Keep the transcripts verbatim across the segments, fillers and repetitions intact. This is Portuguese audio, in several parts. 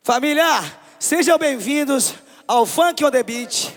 Família, sejam bem-vindos ao Funk on the Beat.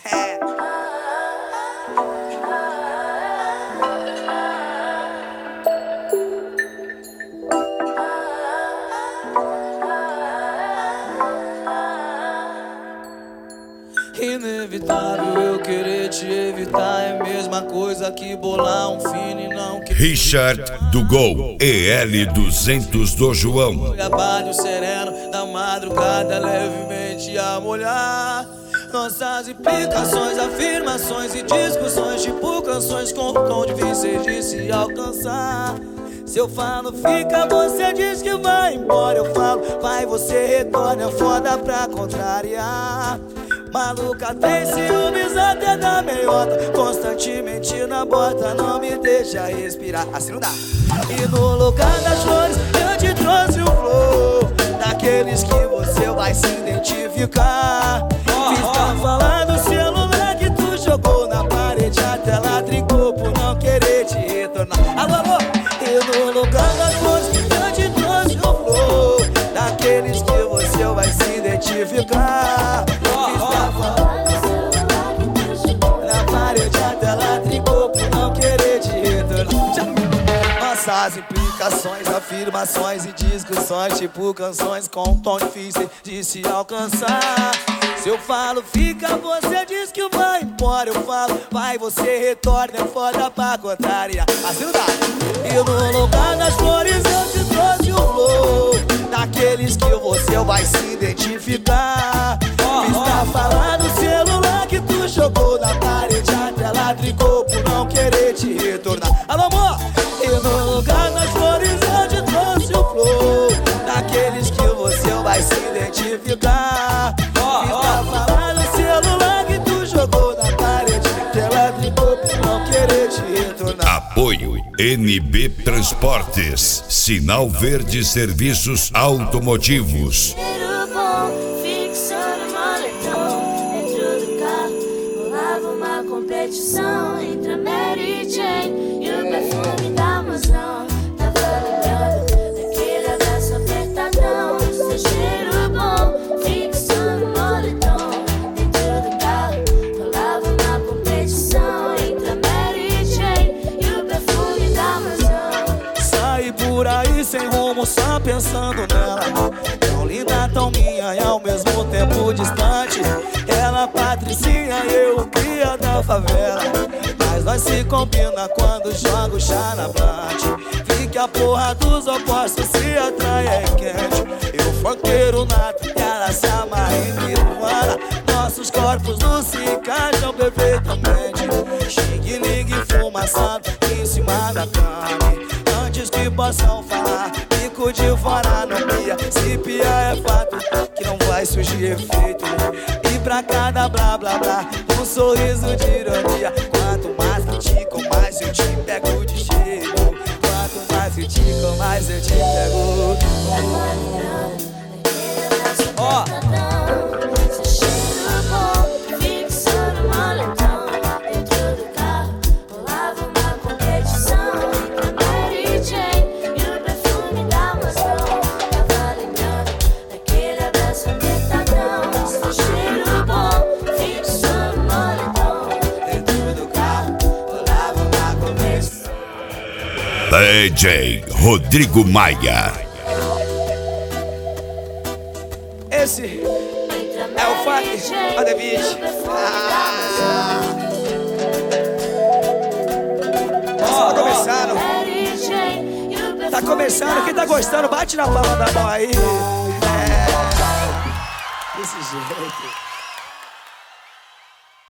Inevitável eu querer te evitar, é a mesma coisa que bolar um fino e não que... Richard do Gol, E L duzentos do João. Trabalho sereno da madrugada, levemente a molhar nossas implicações, afirmações e discussões, tipo canções com tom difíceis de se alcançar. Se eu falo fica, você diz que vai embora. Eu falo vai, você retorna, é foda pra contrariar. Maluca tem ciúmes até da meiota, constantemente na bota, não me deixa respirar. Assim não dá. E no lugar das flores eu te trouxe o flow daqueles que você vai se identificar. Fiz pra falar do celular que tu jogou na parede, a tela trincou por não querer te retornar. Alô, alô. E no lugar das flores eu te trouxe o flow daqueles que você vai se identificar. Fiz pra falar do celular que tu jogou na parede, a tela trincou por não querer te retornar. Nossas implicações, afirmações e discussões, tipo canções com tom difícil de se alcançar. Se eu falo fica, você diz que vai embora. Eu falo vai, você retorna, é foda pra contrariar. Assim não dá. E no lugar das flores eu te trouxe o flow daqueles que você vai se identificar. Fiz pra falar do celular que tu jogou na parede, a tela trincou por não querer te retornar. Alô, amor! E no lugar das flores eu te trouxe o flow daqueles que você vai se identificar. Fiz pra falar no celular que tu jogou na parede, tela trincou por não querer te retornar. Apoio N B Transportes, Sinal Verde Serviços Automotivos. Cheiro bom, fixando moletom dentro do carro, rolava uma competição entre a Mary Jane e o perfume da mansão. Tava lembrando daquele abraço apertadão, seu cheiro bom, fixando moletom dentro do carro, rolava uma competição entre a Mary Jane e o perfume da mansão. Saí por aí sem rumo, só pensando nela. Tão linda, tão minha e ao mesmo tempo distante. Ela Patricinha e eu o cria da favela, mas nós se combina quando joga o chá na bate. Vi que a porra dos opostos se atrai, é quente. Eu funkeiro nato, ela se amarra em Miruana. Nossos corpos não se encaixam perfeitamente. Xing, ligue, fumaçando em cima da cama. Antes que possam falar, bico de fora não pia. Se pia é fato que não vai surgir efeito. E pra cada blá blá blá, um sorriso de ironia. Quanto mais critico, mais eu te pego de jeito. Quanto mais critico, mais eu te pego. Ó, D J Rodrigo Maia. esse é o Funk on the Beat. Ah. Nossa, tá começando. Tá começando, quem tá gostando, bate na palma da mão aí. É, desse jeito.